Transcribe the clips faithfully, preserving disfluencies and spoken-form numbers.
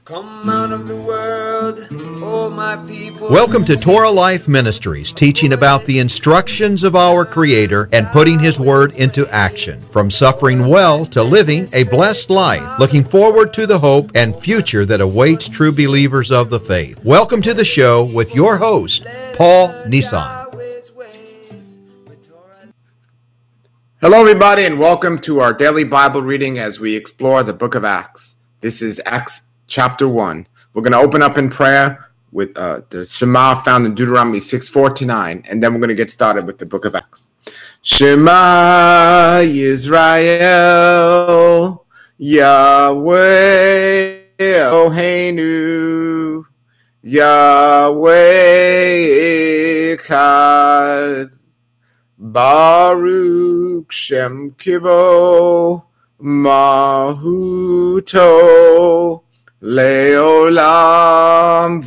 Come out of the world, oh my people. Welcome to Torah Life Ministries, teaching about the instructions of our Creator and putting His Word into action. From suffering well to living a blessed life, looking forward to the hope and future that awaits true believers of the faith. Welcome to the show with your host, Paul Nissan. Hello, everybody, and welcome to our daily Bible reading as we explore the book of Acts. This is Acts chapter one. We're going to open up in prayer with uh, the Shema found in Deuteronomy six, four to nine, and then we're going to get started with the book of Acts. Shema Yisrael, Yahweh Eloheinu, Yahweh Echad, Baruch Shem Kivo Mahuto Leolam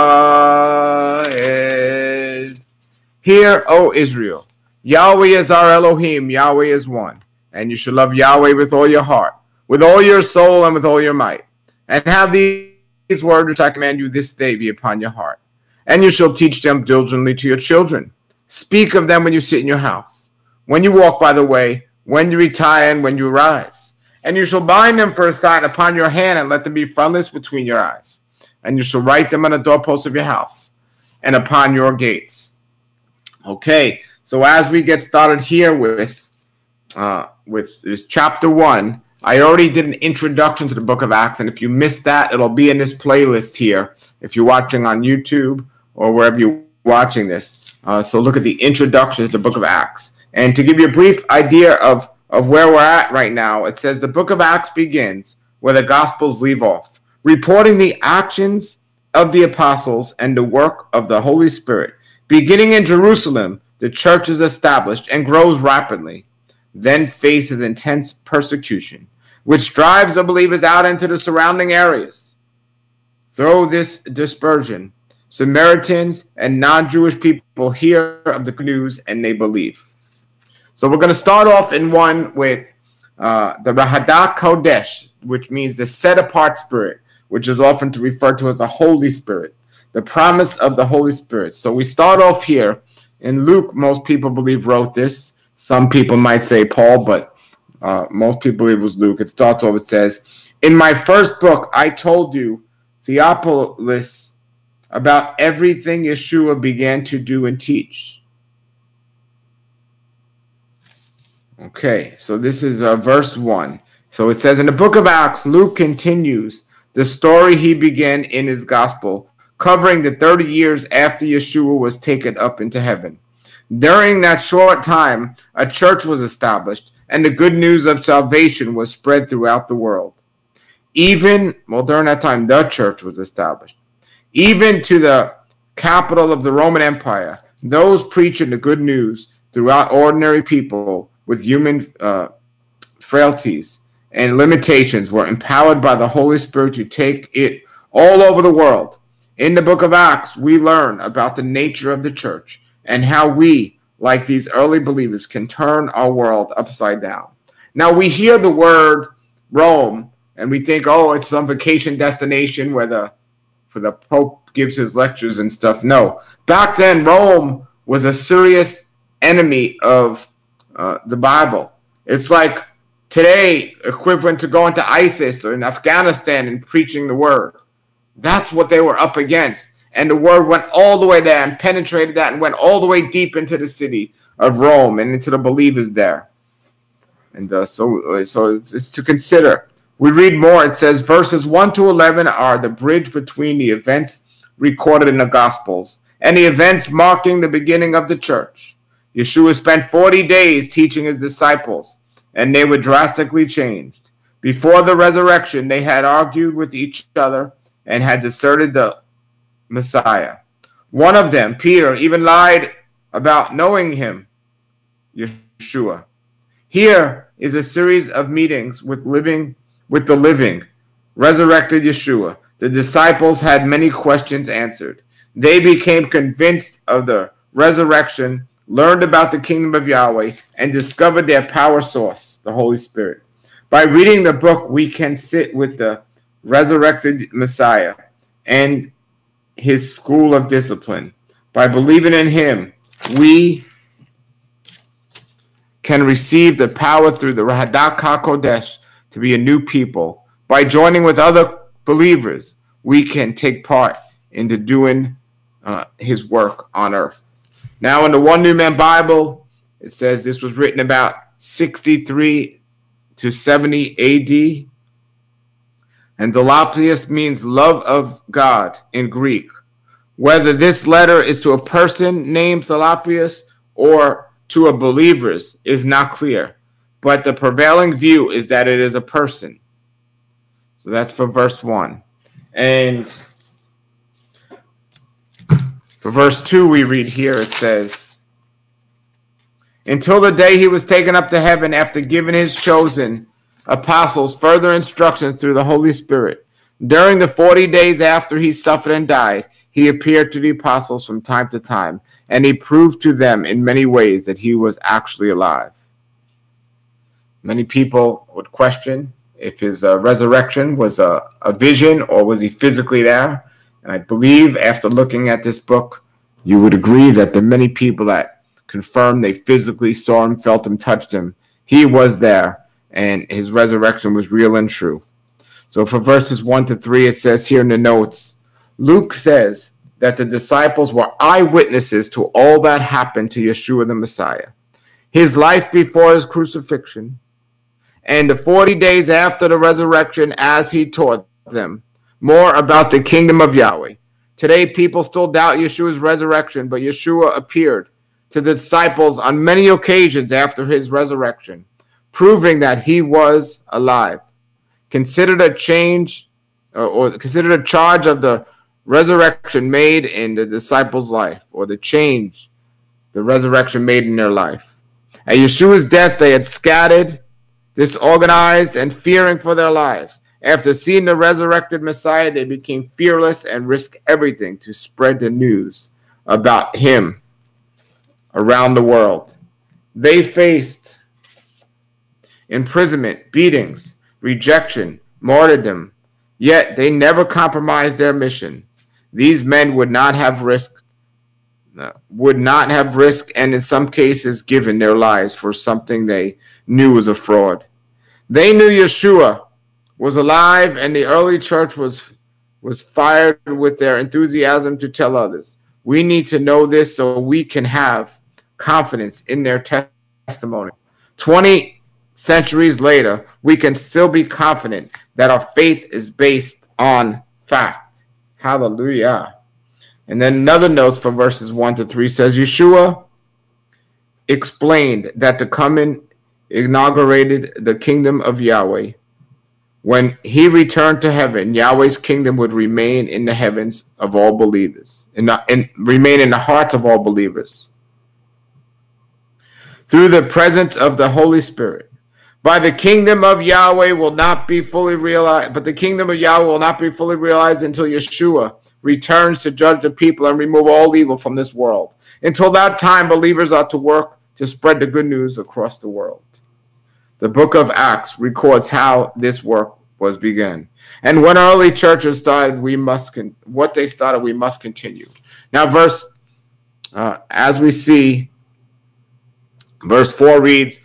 Vaed. Hear, O Israel, Yahweh is our Elohim, Yahweh is one, and you shall love Yahweh with all your heart, with all your soul, and with all your might. And have these words which I command you this day be upon your heart. And you shall teach them diligently to your children. Speak of them when you sit in your house, when you walk by the way, when you retire, and when you rise. And you shall bind them for a sign upon your hand, and let them be frontlets between your eyes. And you shall write them on the doorposts of your house and upon your gates. Okay, so as we get started here with uh, with this chapter one, I already did an introduction to the book of Acts, and if you missed that, it'll be in this playlist here if you're watching on YouTube or wherever you're watching this. Uh, so look at the introduction to the book of Acts. And to give you a brief idea of, of where we're at right now, it says the book of Acts begins where the Gospels leave off, reporting the actions of the apostles and the work of the Holy Spirit. Beginning in Jerusalem, the church is established and grows rapidly, then faces intense persecution, which drives the believers out into the surrounding areas. Through this dispersion, Samaritans and non-Jewish people hear of the good news and they believe. So we're going to start off in one with uh, the Rahadah Kodesh, which means the set-apart spirit, which is often referred to as the Holy Spirit, the promise of the Holy Spirit. So we start off here, and Luke, most people believe, wrote this. Some people might say Paul, but uh, most people believe it was Luke. It starts off, it says, "In my first book, I told you, Theophilus, about everything Yeshua began to do and teach." Okay, so this is uh, verse one. So it says, in the book of Acts, Luke continues the story he began in his gospel, covering the thirty years after Yeshua was taken up into heaven. During that short time, a church was established, and the good news of salvation was spread throughout the world. Even, well, during that time, the church was established. Even to the capital of the Roman Empire, those preaching the good news throughout ordinary people with human uh, frailties and limitations were empowered by the Holy Spirit to take it all over the world. In the book of Acts, we learn about the nature of the church and how we, like these early believers, can turn our world upside down. Now, we hear the word Rome, and we think, oh, it's some vacation destination where the for the Pope gives his lectures and stuff. No. Back then, Rome was a serious enemy of uh, the Bible. It's like today, equivalent to going to ISIS or in Afghanistan and preaching the word. That's what they were up against. And the word went all the way there and penetrated that and went all the way deep into the city of Rome and into the believers there. And uh, so, so it's, it's to consider. We read more. It says verses one to eleven are the bridge between the events recorded in the Gospels and the events marking the beginning of the church. Yeshua spent forty days teaching his disciples, and they were drastically changed. Before the resurrection, they had argued with each other and had deserted the Messiah. One of them, Peter, even lied about knowing him, Yeshua. Here is a series of meetings with living with the living, resurrected Yeshua. The disciples had many questions answered. They became convinced of the resurrection, learned about the kingdom of Yahweh, and discovered their power source, the Holy Spirit. By reading the book, we can sit with the resurrected Messiah and his school of discipline. By believing in him, we can receive the power through the Rahadak HaKodesh to be a new people. By joining with other believers, we can take part into doing uh, his work on earth. Now, in the One New Man Bible, it says this was written about sixty-three to seventy A D. And Dolapius means love of God in Greek. Whether this letter is to a person named Dolapius or to a believer's is not clear, but the prevailing view is that it is a person. So that's for verse one. And for verse two, we read here, it says, until the day he was taken up to heaven after giving his chosen apostles further instructions through the Holy Spirit. During the forty days after he suffered and died, he appeared to the apostles from time to time, and he proved to them in many ways that he was actually alive. Many people would question if his uh, resurrection was a, a vision or was he physically there. And I believe after looking at this book, you would agree that there are many people that confirm they physically saw him, felt him, touched him. He was there, and his resurrection was real and true. So for verses one to three, it says here in the notes, Luke says that the disciples were eyewitnesses to all that happened to Yeshua the Messiah, his life before his crucifixion, and the forty days after the resurrection as he taught them more about the kingdom of Yahweh. Today, people still doubt Yeshua's resurrection, but Yeshua appeared to the disciples on many occasions after his resurrection, proving that he was alive. Considered a change or, or considered a charge of the resurrection made in the disciples' life, or the change the resurrection made in their life. At Yeshua's death, they had scattered, disorganized, and fearing for their lives. After seeing the resurrected Messiah, they became fearless and risked everything to spread the news about him around the world. They faced imprisonment, beatings, rejection, martyrdom, yet they never compromised their mission. These men would not have risked, would not have risked, and in some cases given their lives for something they knew was a fraud. They knew Yeshua was alive, and the early church was was fired with their enthusiasm to tell others. We need to know this so we can have confidence in their testimony. Twenty centuries later, we can still be confident that our faith is based on fact. Hallelujah. And then another note for verses one to three says, Yeshua explained that the coming inaugurated the kingdom of Yahweh. When he returned to heaven, Yahweh's kingdom would remain in the heavens of all believers, and, and remain in the hearts of all believers. Through the presence of the Holy Spirit. By the kingdom of Yahweh will not be fully realized, but the kingdom of Yahweh will not be fully realized until Yeshua returns to judge the people and remove all evil from this world. Until that time, believers are to work to spread the good news across the world. The book of Acts records how this work was begun. And when early churches started, we must con- what they started, we must continue. Now, verse, uh, as we see, verse four reads,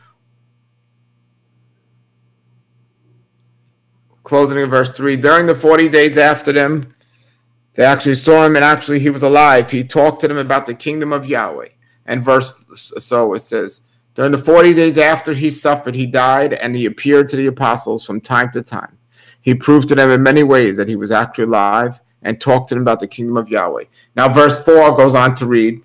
closing in verse three, during the forty days after them, they actually saw him, and actually he was alive. He talked to them about the kingdom of Yahweh. And verse, so it says, during the forty days after he suffered, he died, and he appeared to the apostles from time to time. He proved to them in many ways that he was actually alive and talked to them about the kingdom of Yahweh. Now, verse four goes on to read,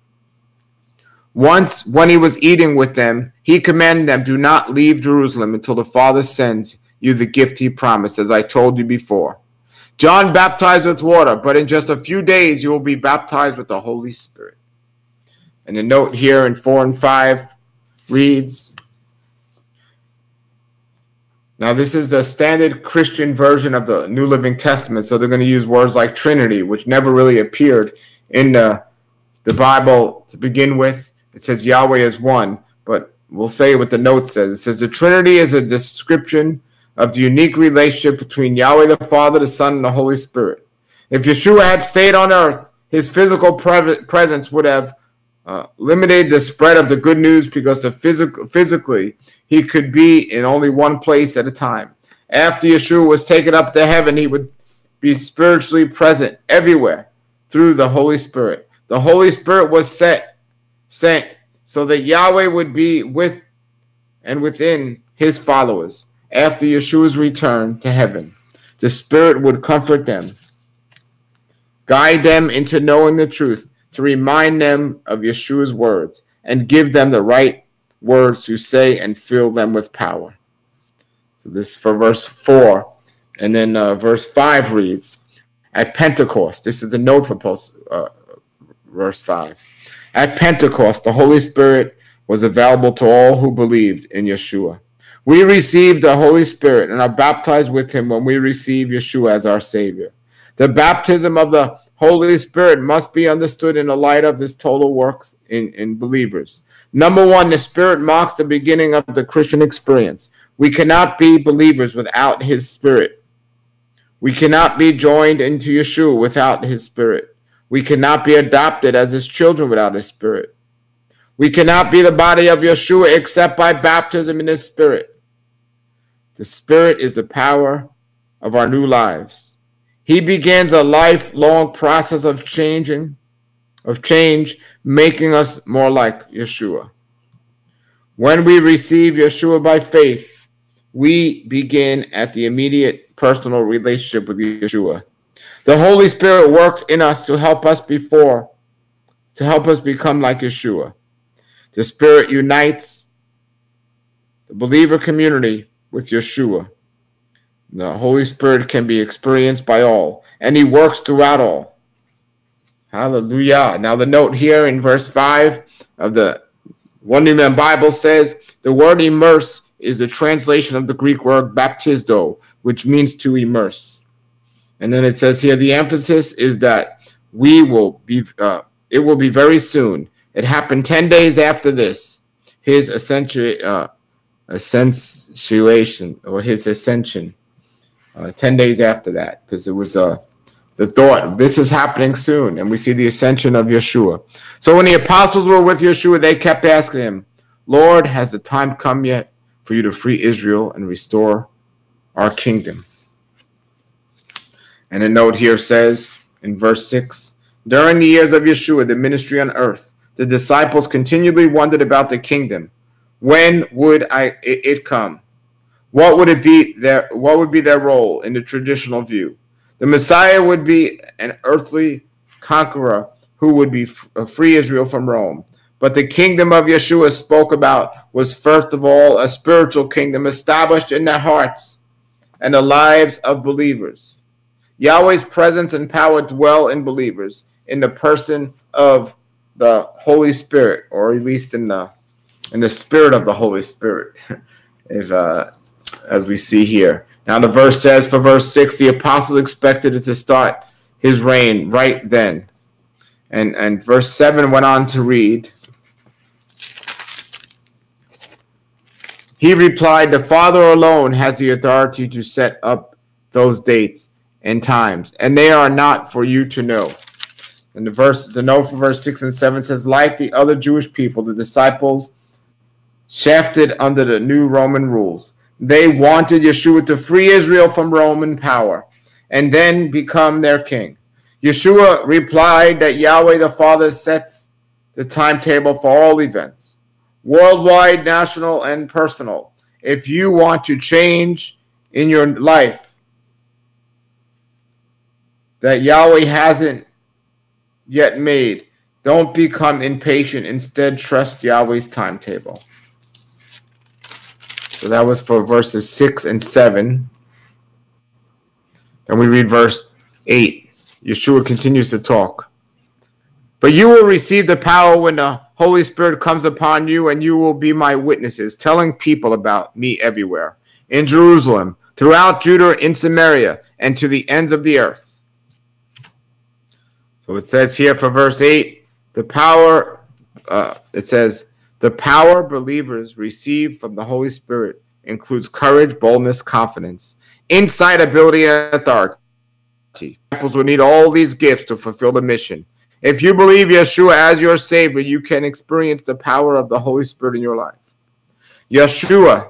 once when he was eating with them, he commanded them, do not leave Jerusalem until the Father sends you the gift he promised, as I told you before. John baptized with water, but in just a few days you will be baptized with the Holy Spirit. And the note here in four and five reads, now this is the standard Christian version of the New Living Testament, so they're going to use words like Trinity, which never really appeared in the, the Bible to begin with. It says Yahweh is one, but we'll say what the note says. It says the Trinity is a description of the unique relationship between Yahweh the Father, the Son, and the Holy Spirit. If Yeshua had stayed on earth, his physical pre- presence would have uh, limited the spread of the good news because the physical, physically he could be in only one place at a time. After Yeshua was taken up to heaven, he would be spiritually present everywhere through the Holy Spirit. The Holy Spirit was set, sent so that Yahweh would be with and within his followers. After Yeshua's return to heaven, the Spirit would comfort them, guide them into knowing the truth, to remind them of Yeshua's words, and give them the right words to say and fill them with power. So this is for verse four. And then uh, verse five reads, at Pentecost, this is the note for post, uh, verse five. At Pentecost, the Holy Spirit was available to all who believed in Yeshua. We received the Holy Spirit and are baptized with him when we receive Yeshua as our Savior. The baptism of the Holy Spirit must be understood in the light of his total works in, in believers. Number one, the Spirit marks the beginning of the Christian experience. We cannot be believers without his Spirit. We cannot be joined into Yeshua without his Spirit. We cannot be adopted as his children without his Spirit. We cannot be the body of Yeshua except by baptism in his Spirit. The Spirit is the power of our new lives. He begins a lifelong process of changing, of change, making us more like Yeshua. When we receive Yeshua by faith, we begin at the immediate personal relationship with Yeshua. The Holy Spirit works in us to help us before, to help us become like Yeshua. The Spirit unites the believer community with Yeshua. The Holy Spirit can be experienced by all, and he works throughout all. Hallelujah. Now the note here in verse five of the One New Man Bible says, the word immerse is the translation of the Greek word baptizo, which means to immerse. And then it says here, the emphasis is that we will be, uh, it will be very soon. It happened ten days after this, his ascension, uh, ascension or his ascension. Uh, ten days after that, because it was uh, the thought, this is happening soon, and we see the ascension of Yeshua. So when the apostles were with Yeshua, they kept asking him, Lord, has the time come yet for you to free Israel and restore our kingdom? And a note here says, in verse six, during the years of Yeshua, the ministry on earth, the disciples continually wondered about the kingdom. When would I it come? What would it be their what would be their role in the traditional view? The Messiah would be an earthly conqueror who would be free Israel from Rome. But the kingdom of Yeshua spoke about was first of all a spiritual kingdom established in the hearts and the lives of believers. Yahweh's presence and power dwell in believers in the person of the Holy Spirit, or at least in the in the spirit of the Holy Spirit. if uh as we see here. Now the verse says, for verse six, the apostles expected it to start his reign right then. And, and verse seven went on to read, he replied, the Father alone has the authority to set up those dates and times, and they are not for you to know. And the verse, the note for verse six and seven says, like the other Jewish people, the disciples shafted under the new Roman rules. They wanted Yeshua to free Israel from Roman power and then become their king. Yeshua replied that Yahweh the Father sets the timetable for all events, worldwide, national, and personal. If you want to change in your life that Yahweh hasn't yet made, don't become impatient. Instead, trust Yahweh's timetable. So that was for verses six and seven. Then we read verse eight. Yeshua continues to talk. But you will receive the power when the Holy Spirit comes upon you, and you will be my witnesses, telling people about me everywhere, in Jerusalem, throughout Judah, in Samaria, and to the ends of the earth. So it says here for verse eight, the power, uh, it says, the power believers receive from the Holy Spirit includes courage, boldness, confidence, insight, ability, and authority. Disciples will need all these gifts to fulfill the mission. If you believe Yeshua as your Savior, you can experience the power of the Holy Spirit in your life. Yeshua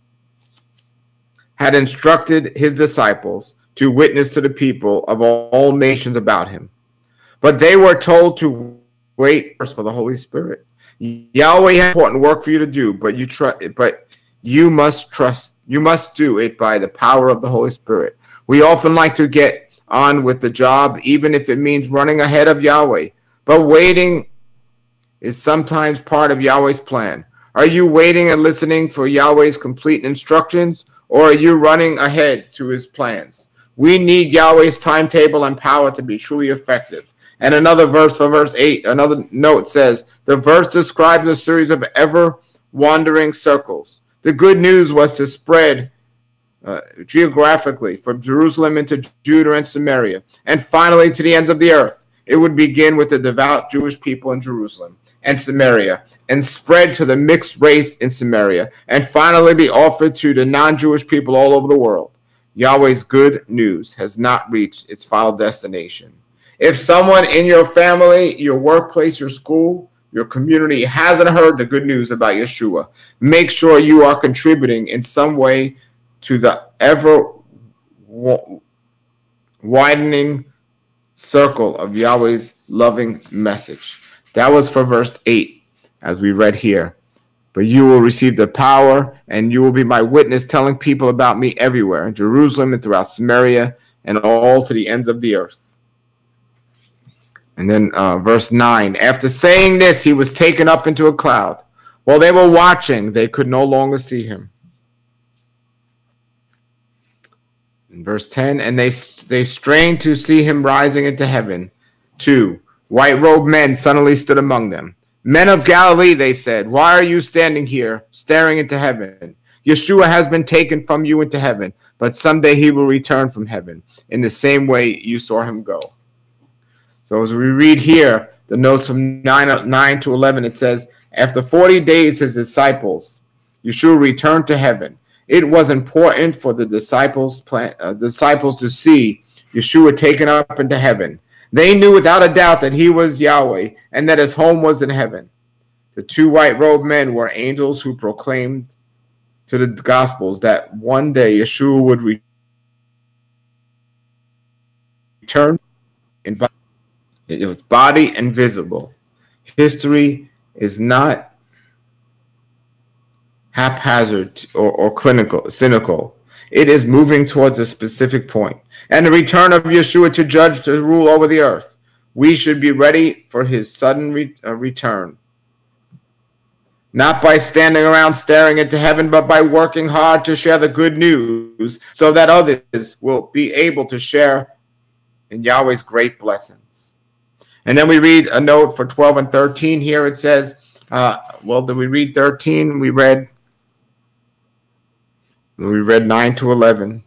had instructed his disciples to witness to the people of all nations about him. But they were told to wait first for the Holy Spirit. Yahweh has important work for you to do, but you tr- but you must trust, you must do it by the power of the Holy Spirit. We often like to get on with the job, even if it means running ahead of Yahweh. But waiting is sometimes part of Yahweh's plan. Are you waiting and listening for Yahweh's complete instructions, or are you running ahead to his plans? We need Yahweh's timetable and power to be truly effective. And another verse for verse eight, another note says, the verse describes a series of ever-wandering circles. The good news was to spread uh, geographically from Jerusalem into Judah and Samaria, and finally to the ends of the earth. It would begin with the devout Jewish people in Jerusalem and Samaria, and spread to the mixed race in Samaria, and finally be offered to the non-Jewish people all over the world. Yahweh's good news has not reached its final destination. If someone in your family, your workplace, your school, your community hasn't heard the good news about Yeshua, make sure you are contributing in some way to the ever widening circle of Yahweh's loving message. That was for verse eight, as we read here. But you will receive the power, and you will be my witness, telling people about me everywhere, in Jerusalem and throughout Samaria, and all to the ends of the earth. And then uh, verse nine, after saying this, he was taken up into a cloud. While they were watching, they could no longer see him. In verse ten, and they, they strained to see him rising into heaven. Two, white-robed men suddenly stood among them. Men of Galilee, they said, why are you standing here, staring into heaven? Yeshua has been taken from you into heaven, but someday he will return from heaven in the same way you saw him go. So as we read here, the notes from nine, nine to eleven, it says, after forty days, his disciples, Yeshua returned to heaven. It was important for the disciples, plan, uh, disciples to see Yeshua taken up into heaven. They knew without a doubt that he was Yahweh and that his home was in heaven. The two white-robed men were angels who proclaimed to the Gospels that one day Yeshua would return in body. It was body and visible. History is not haphazard or, or clinical, cynical. It is moving towards a specific point. And the return of Yeshua to judge, to rule over the earth. We should be ready for his sudden re- uh, return. Not by standing around staring into heaven, but by working hard to share the good news so that others will be able to share in Yahweh's great blessings. And then we read a note for twelve and thirteen here. It says, uh, well, did we read thirteen? We read, we read nine to eleven.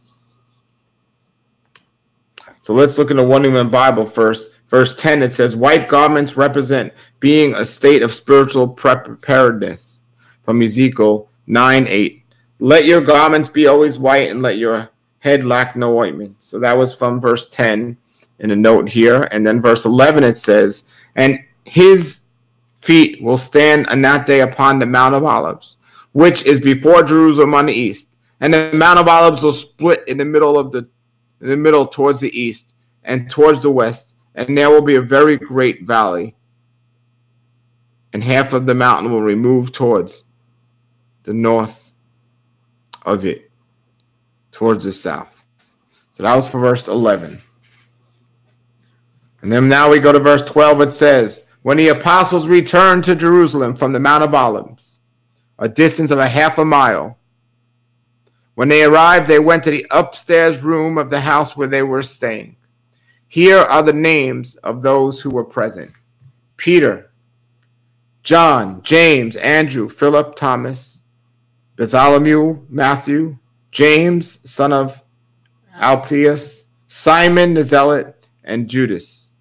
So let's look in the One New Man Bible first. Verse ten, it says, white garments represent being a state of spiritual preparedness. From Ezekiel nine eight. Let your garments be always white, and let your head lack no ointment. So that was from verse ten in a note here. And then verse eleven, it says, and his feet will stand on that day upon the Mount of Olives, which is before Jerusalem on the east. And the Mount of Olives will split in the middle of the in the middle towards the east and towards the west, and there will be a very great valley, and half of the mountain will remove towards the north of it, towards the south. So that was for verse eleven. And then now we go to verse twelve. It says, when the apostles returned to Jerusalem from the Mount of Olives, a distance of a half a mile, when they arrived, they went to the upstairs room of the house where they were staying. Here are the names of those who were present: Peter, John, James, Andrew, Philip, Thomas, Bartholomew, Matthew, James, son of Alphaeus, Simon the Zealot, and Judas,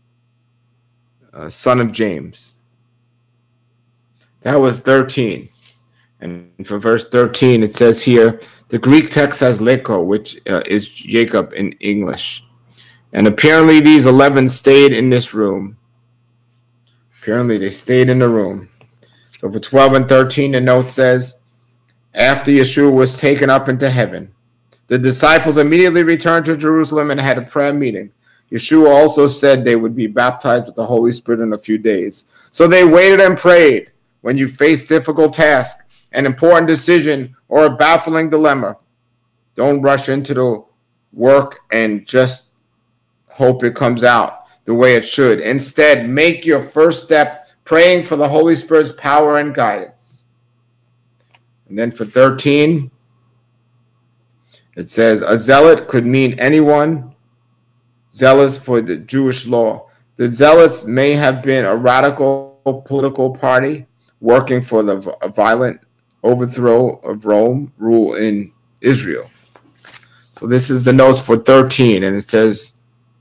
uh, son of James. That was thirteen. And for verse thirteen, it says here, the Greek text has Leko, which uh, is Jacob in English. And apparently these eleven stayed in this room. Apparently they stayed in the room. So for twelve and thirteen, the note says, after Yeshua was taken up into heaven, the disciples immediately returned to Jerusalem and had a prayer meeting. Yeshua also said they would be baptized with the Holy Spirit in a few days. So they waited and prayed. When you face difficult tasks, an important decision, or a baffling dilemma, don't rush into the work and just hope it comes out the way it should. Instead, make your first step praying for the Holy Spirit's power and guidance. And then for thirteen, it says, a zealot could mean anyone zealous for the Jewish law. The zealots may have been a radical political party working for the violent overthrow of Rome rule in Israel. So this is the notes for thirteen, and it says,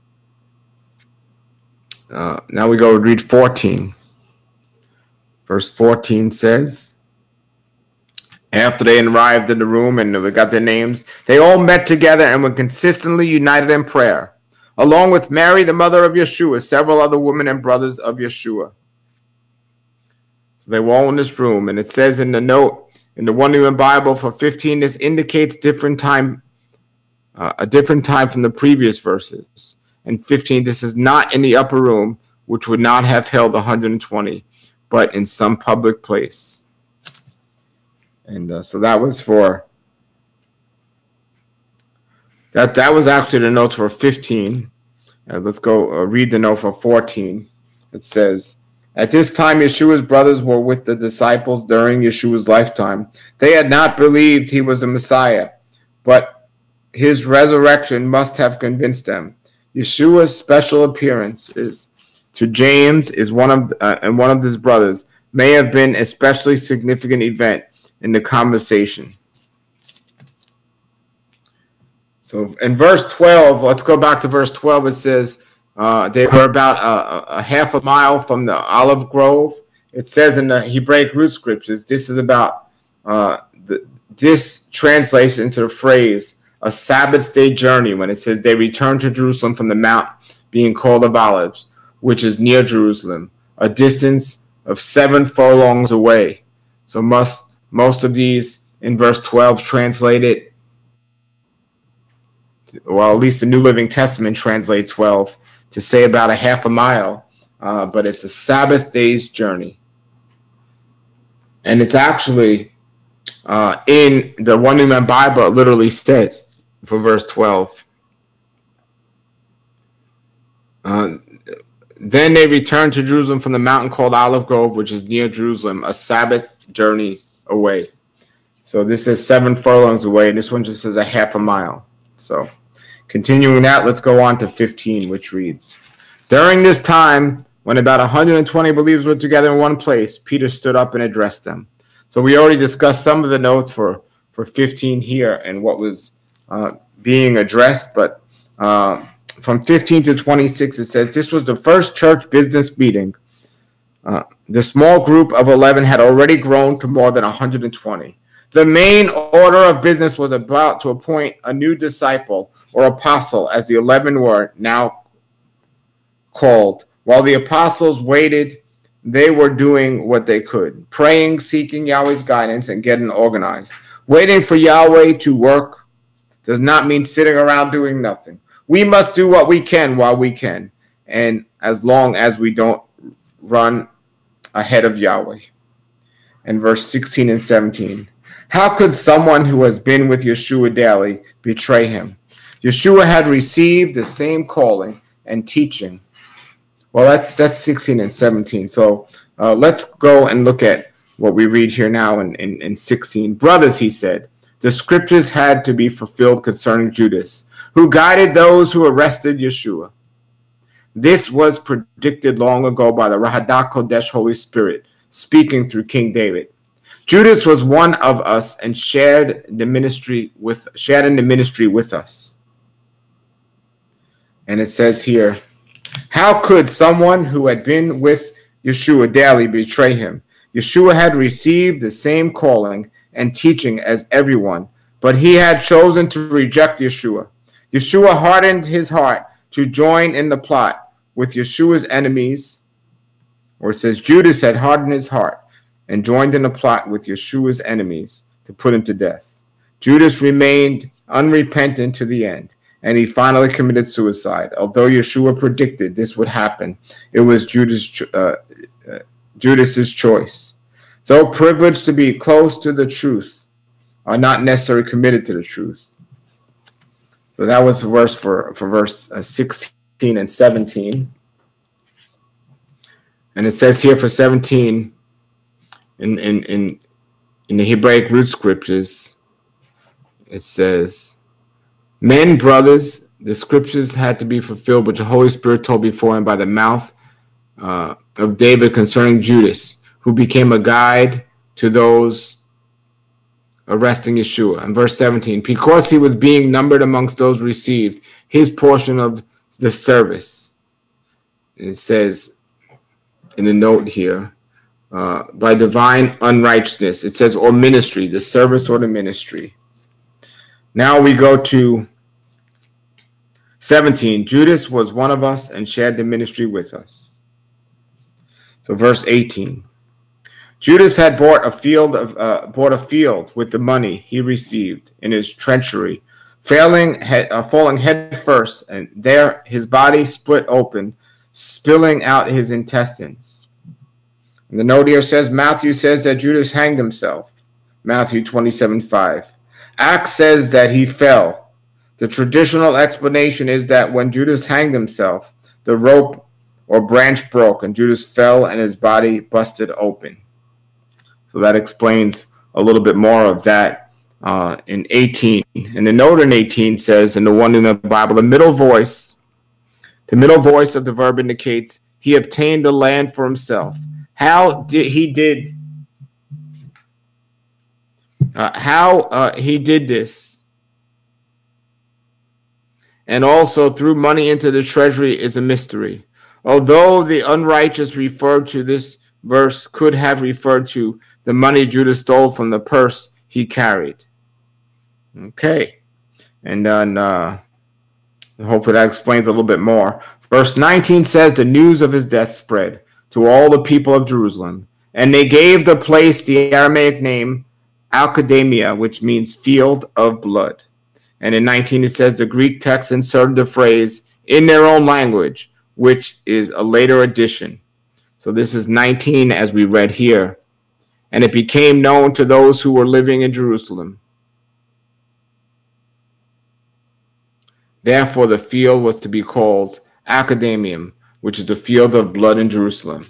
uh, now we go read fourteen. Verse fourteen says, after they arrived in the room and we got their names, they all met together and were consistently united in prayer, along with Mary, the mother of Yeshua, several other women and brothers of Yeshua. So they were all in this room, and it says in the note, in the One New Living Bible for fifteen, this indicates different time, uh, a different time from the previous verses. And fifteen, this is not in the upper room, which would not have held one hundred twenty, but in some public place. And uh, so that was for, that, that was actually the notes for fifteen. Uh, let's go uh, read the note for fourteen. It says, at this time, Yeshua's brothers were with the disciples during Yeshua's lifetime. They had not believed he was the Messiah, but his resurrection must have convinced them. Yeshua's special appearance is, to James is one of uh, and one of his brothers may have been an especially significant event in the conversation. So in verse twelve, let's go back to verse twelve. It says, Uh, they were about a, a half a mile from the olive grove. It says in the Hebraic root scriptures, this is about, uh, the, this translates into the phrase, a Sabbath day journey, when it says they returned to Jerusalem from the mount being called of Olives, which is near Jerusalem, a distance of seven furlongs away. So must, most of these in verse twelve translated, well, at least the New Living Testament translates twelve to say about a half a mile, uh, but it's a Sabbath day's journey. And it's actually uh, in the One New Man Bible, it literally says for verse twelve. Uh, then they returned to Jerusalem from the mountain called Olive Grove, which is near Jerusalem, a Sabbath journey away. So this is seven furlongs away, and this one just says a half a mile. So continuing that, let's go on to fifteen, which reads, during this time, when about one hundred twenty believers were together in one place, Peter stood up and addressed them. So we already discussed some of the notes for, for fifteen here and what was uh, being addressed, but uh, from fifteen to twenty-six, it says, this was the first church business meeting. Uh, the small group of eleven had already grown to more than one hundred twenty. The main order of business was about to appoint a new disciple or apostle, as the eleven were now called. While the apostles waited, they were doing what they could, praying, seeking Yahweh's guidance, and getting organized. Waiting for Yahweh to work does not mean sitting around doing nothing. We must do what we can while we can, and as long as we don't run ahead of Yahweh. And verse sixteen and seventeen. How could someone who has been with Yeshua daily betray him? Yeshua had received the same calling and teaching. Well, that's that's sixteen and seventeen. So uh, let's go and look at what we read here now in, in, in sixteen. Brothers, he said, the scriptures had to be fulfilled concerning Judas, who guided those who arrested Yeshua. This was predicted long ago by the Rahadak Kodesh Holy Spirit, speaking through King David. Judas was one of us and shared the ministry with shared in the ministry with us. And it says here, how could someone who had been with Yeshua daily betray him? Yeshua had received the same calling and teaching as everyone, but he had chosen to reject Yeshua. Yeshua hardened his heart to join in the plot with Yeshua's enemies, or it says Judas had hardened his heart and joined in the plot with Yeshua's enemies to put him to death. Judas remained unrepentant to the end, and he finally committed suicide. Although Yeshua predicted this would happen, it was Judas, uh, uh, Judas's choice. Though privileged to be close to the truth, are not necessarily committed to the truth. So that was the verse for, for verse uh, sixteen and seventeen. And it says here for seventeen, in, in, in, in the Hebraic root scriptures, it says, men, brothers, the scriptures had to be fulfilled, which the Holy Spirit told before him by the mouth uh, of David concerning Judas, who became a guide to those arresting Yeshua. In verse seventeen, because he was being numbered amongst those received his portion of the service. And it says in the note here, uh, by divine unrighteousness, it says, or ministry, the service or the ministry. Now we go to seventeen. Judas was one of us and shared the ministry with us. So verse eighteen. Judas had bought a field of uh, bought a field with the money he received in his treachery, failing head, uh, falling head first, and there his body split open, spilling out his intestines. And the note here says, Matthew says that Judas hanged himself. Matthew twenty-seven five. Acts says that he fell. The traditional explanation is that when Judas hanged himself, the rope or branch broke, and Judas fell and his body busted open. So that explains a little bit more of that uh, in eighteen. And the note in eighteen says, in the one in the Bible, the middle voice, the middle voice of the verb indicates he obtained the land for himself. How did he did? Uh, how uh, he did this, and also threw money into the treasury, is a mystery. Although the unrighteous referred to this verse could have referred to the money Judas stole from the purse he carried. Okay. And then uh, hopefully that explains a little bit more. Verse nineteen says, the news of his death spread to all the people of Jerusalem, and they gave the place the Aramaic name Alcademia, which means field of blood. And in nineteen it says the Greek text inserted the phrase in their own language, which is a later addition. So this is nineteen as we read here. And it became known to those who were living in Jerusalem. Therefore the field was to be called Academium, which is the field of blood in Jerusalem.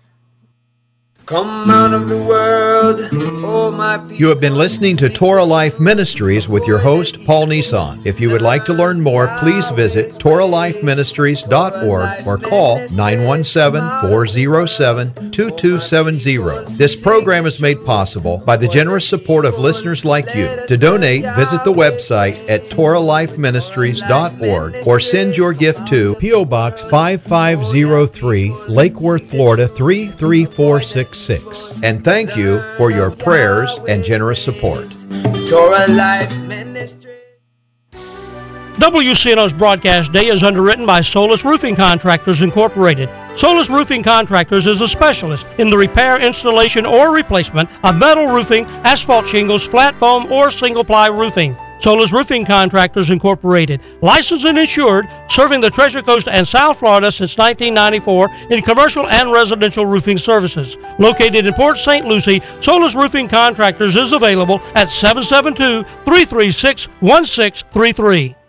Come out of the world, oh my people. You have been listening to Torah Life Ministries with your host, Paul Nissan. If you would like to learn more, please visit torah life ministries dot org or call nine one seven, four oh seven, two two seven zero. This program is made possible by the generous support of listeners like you. To donate, visit the website at torah life ministries dot org or send your gift to P O. Box five five zero three, Lake Worth, Florida three three four six six. And thank you for your prayers and generous support. Torah Life Ministry. W C N O's broadcast day is underwritten by Solus Roofing Contractors Incorporated. Solus Roofing Contractors is a specialist in the repair, installation, or replacement of metal roofing, asphalt shingles, flat foam, or single-ply roofing. Solus Roofing Contractors Incorporated, licensed and insured, serving the Treasure Coast and South Florida since nineteen ninety-four in commercial and residential roofing services. Located in Port Saint Lucie, Solus Roofing Contractors is available at seven seven two, three three six, one six three three.